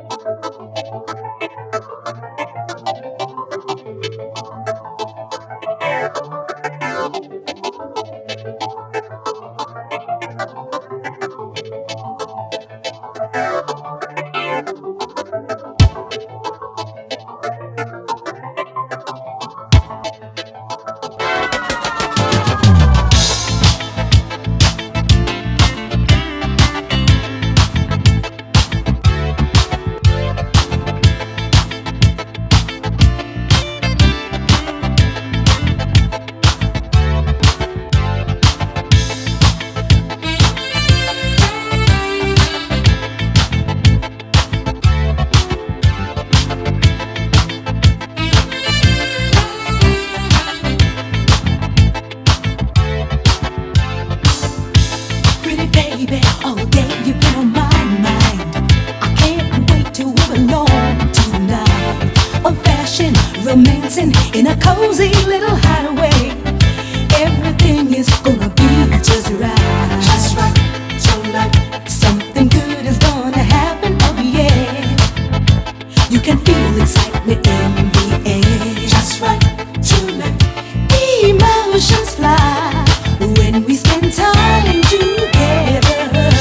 Romancing in a cozy little hideaway. Everything is gonna be just right. Just right tonight. Something good is gonna happen, oh yeah. You can feel excitement in the air. Just right tonight. Emotions fly when we spend time together.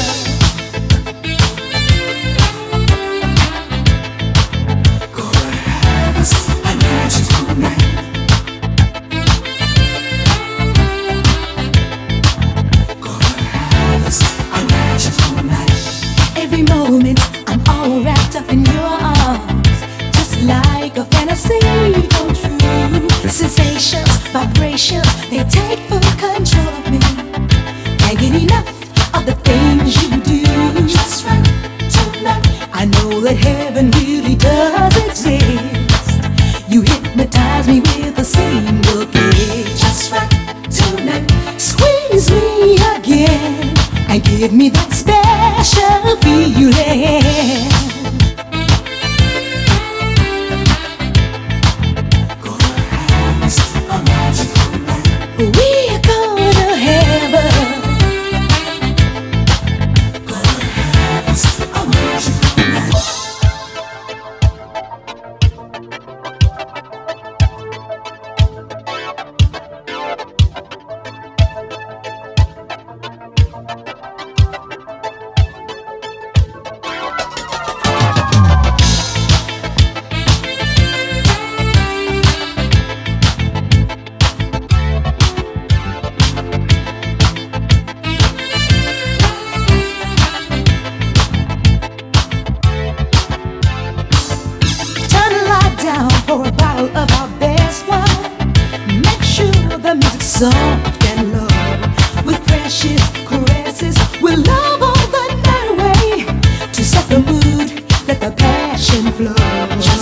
Every moment I'm all wrapped up in your arms, just like a fantasy come true. Sensations, vibrations, they take full control of me. Can't get enough of the things you do. Just right tonight. I know that heaven really does exist. You hypnotize me with a single kiss. Just right tonight. Squeeze me again and give me that special feeling. Gonna have us a magical night. We're gonna have us. Gonna have us a magical night. Pour a bottle of our best wine. Make sure the music's soft and low. With precious caresses, we'll love all the night away. To set the mood, let the passion flow.